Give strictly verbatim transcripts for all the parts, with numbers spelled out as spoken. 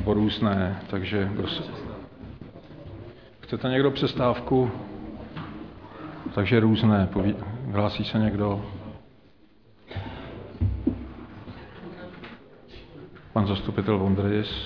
nebo různé, takže prosím. Chcete někdo přestávku? Takže různé. Hlásí se někdo? Pan zastupitel Vondris.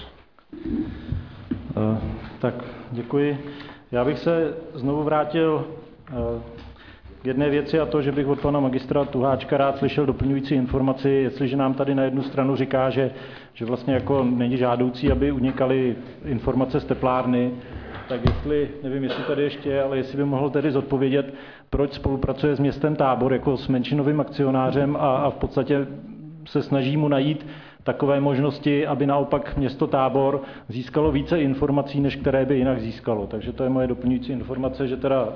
Uh, tak děkuji. Já bych se znovu vrátil uh, k jedné věci, a to, že bych od pana magistra Tuháčka rád slyšel doplňující informaci, jestliže nám tady na jednu stranu říká, že, že vlastně jako není žádoucí, aby unikaly informace z teplárny, tak jestli, nevím, jestli tady ještě je, ale jestli by mohl tedy zodpovědět, proč spolupracuje s městem Tábor jako s menšinovým akcionářem a, a v podstatě se snaží mu najít takové možnosti, aby naopak město Tábor získalo více informací, než které by jinak získalo. Takže to je moje doplňující informace, že teda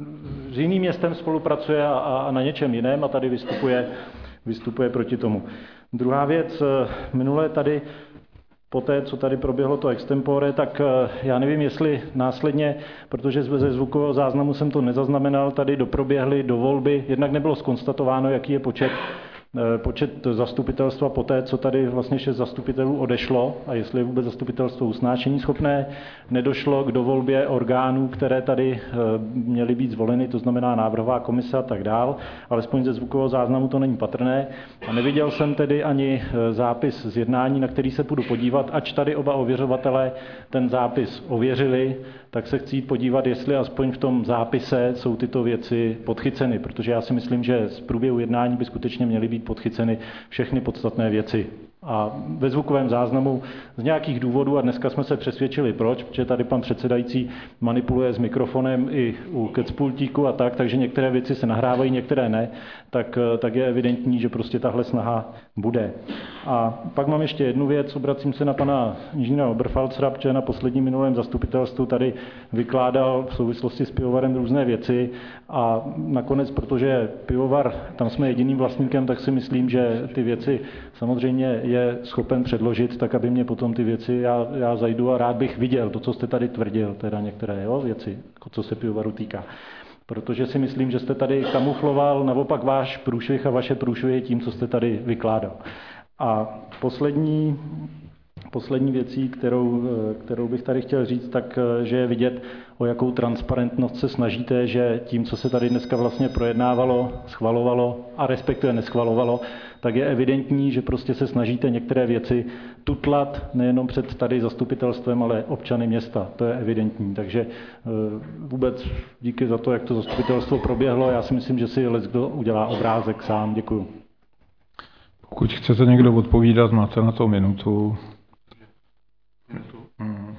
s jiným městem spolupracuje a, a na něčem jiném a tady vystupuje, vystupuje proti tomu. Druhá věc, minule tady po té, co tady proběhlo to extempore, tak já nevím, jestli následně, protože ze zvukového záznamu jsem to nezaznamenal, tady doproběhly do volby, jednak nebylo zkonstatováno, jaký je počet počet zastupitelstva poté, co tady vlastně šest zastupitelů odešlo a jestli je vůbec zastupitelstvo usnášení schopné, nedošlo k dovolbě orgánů, které tady měly být zvoleny, to znamená návrhová komise a tak dál, alespoň ze zvukového záznamu to není patrné. A neviděl jsem tedy ani zápis z jednání, na který se půjdu podívat, ač tady oba ověřovatelé ten zápis ověřili, tak se chci jít podívat, jestli aspoň v tom zápise jsou tyto věci podchyceny, protože já si myslím, že z průběhu jednání by skutečně měly být podchyceny všechny podstatné věci. A ve zvukovém záznamu z nějakých důvodů, a dneska jsme se přesvědčili proč, protože tady pan předsedající manipuluje s mikrofonem i u kecpultíku a tak, takže některé věci se nahrávají, některé ne, tak, tak je evidentní, že prostě tahle snaha bude. A pak mám ještě jednu věc, obracím se na pana inženýra Oberfalzera, protože na posledním minulém zastupitelstvu tady vykládal v souvislosti s pivovarem různé věci a nakonec, protože pivovar, tam jsme jediným vlastníkem, tak si myslím, že ty věci samozřejmě je schopen předložit, tak aby mě potom ty věci, já, já zajdu a rád bych viděl to, co jste tady tvrdil, teda některé jo, věci, co se pivovaru týká. Protože si myslím, že jste tady kamufloval naopak váš průšvih a vaše průšvihy tím, co jste tady vykládal. A poslední, poslední věcí, kterou, kterou bych tady chtěl říct, tak že je vidět, o jakou transparentnost se snažíte, že tím, co se tady dneska vlastně projednávalo, schvalovalo a respektive neschvalovalo, tak je evidentní, že prostě se snažíte některé věci tutlat nejenom před tady zastupitelstvem, ale občany města. To je evidentní. Takže vůbec díky za to, jak to zastupitelstvo proběhlo. Já si myslím, že si leckdo udělá obrázek sám. Děkuju. Pokud chcete někdo odpovídat, máte na to minutu. Hmm.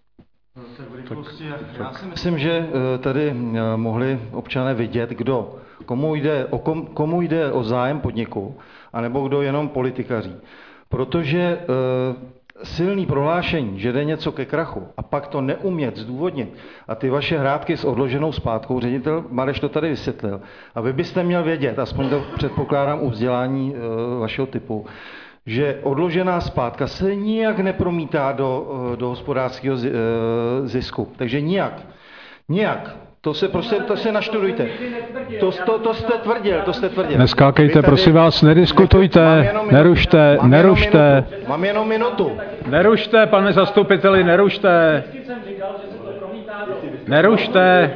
Já si myslím, že tady mohli občané vidět, kdo, komu jde o, kom, komu jde o zájem podniku, anebo kdo jenom politikaří. Protože e, silný prohlášení, že jde něco ke krachu a pak to neumět zdůvodnit a ty vaše hrátky s odloženou zpátkou, ředitel Mareš to tady vysvětlil, a vy byste měl vědět, aspoň to předpokládám u vzdělání e, vašeho typu, že odložená splátka se nijak nepromítá do, do hospodářského zisku. Takže nijak. Nijak. To se prostě, to se naštudujte. To, to, to jste tvrdil, to jste tvrdil. Neskákejte, prosím vás, nediskutujte, nerušte, nerušte. Mám jenom minutu. Nerušte, pane zastupiteli, nerušte. Nerušte.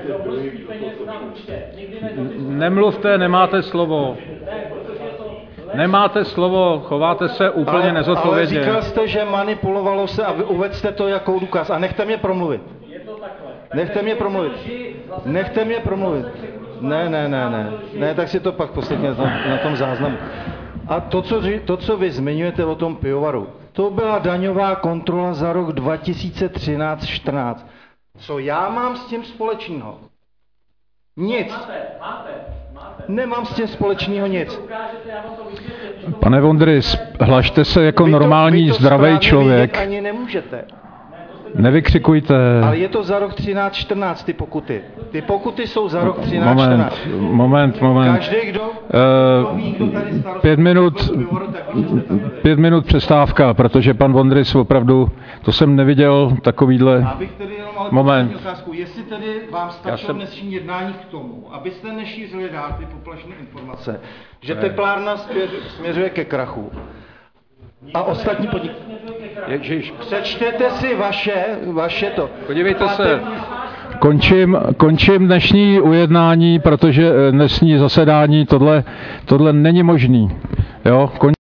Nemluvte, nemáte slovo. Nemáte slovo, chováte se úplně ale, nezodpovědně. Ale říkal jste, že manipulovalo se a uvedl jste to jako důkaz. A nechte mě promluvit. Nechte mě promluvit. Nechte mě promluvit. Ne, ne, ne, ne. Ne, tak si to pak poslechně na, na tom záznamu. A to co, to, co vy zmiňujete o tom pivovaru, to byla daňová kontrola za rok dva tisíce třináct čtrnáct. Co já mám s tím společného? Nic. Máte, máte. Nemám s tím společného nic. Pane Vondris, hlašte se jako vy to, normální, zdravý člověk. Ani nemůžete. Nevykřikujte. Ale je to za rok třináct čtrnáct ty pokuty. Ty pokuty jsou za rok třináct čtrnáct. Moment, moment, moment. Každý, kdo, uh, ví, kdo tady starost, pět minut, pět minut přestávka, protože pan Vondris opravdu, to jsem neviděl takovýhle. Abych tedy jenom ale moment. Otázku, jestli tedy vám stačilo jsem... dnešní jednání k tomu, abyste nešířili dál ty poplašné informace, že teplárna směřuje ke krachu. A ostatní podniky. Ježiš. Přečtěte si vaše, vaše to. Podívejte se. Končím, končím dnešní ujednání, protože dnešní zasedání, tohle, tohle není možný. Jo?